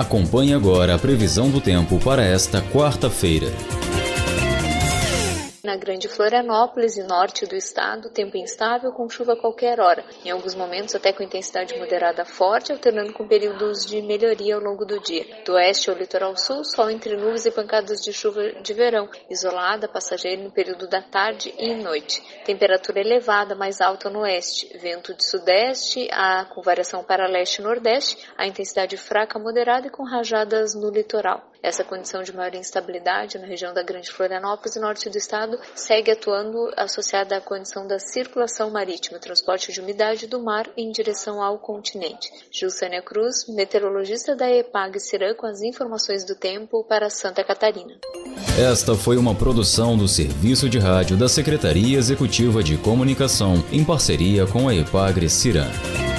Acompanhe agora a previsão do tempo para esta quarta-feira. Na Grande Florianópolis e norte do estado, tempo instável com chuva a qualquer hora, em alguns momentos até com intensidade moderada forte, alternando com períodos de melhoria ao longo do dia. Do oeste ao litoral sul, sol entre nuvens e pancadas de chuva de verão, isolada, passageira no período da tarde e noite. Temperatura elevada, mais alta no oeste, vento de sudeste, com variação para leste e nordeste, a intensidade fraca moderada e com rajadas no litoral. Essa condição de maior instabilidade na região da Grande Florianópolis e norte do estado segue atuando associada à condição da circulação marítima, transporte de umidade do mar em direção ao continente. Gilsânia Cruz, meteorologista da EPAG-CIRAM, com as informações do tempo para Santa Catarina. Esta foi uma produção do Serviço de Rádio da Secretaria Executiva de Comunicação, em parceria com a EPAG-CIRAM.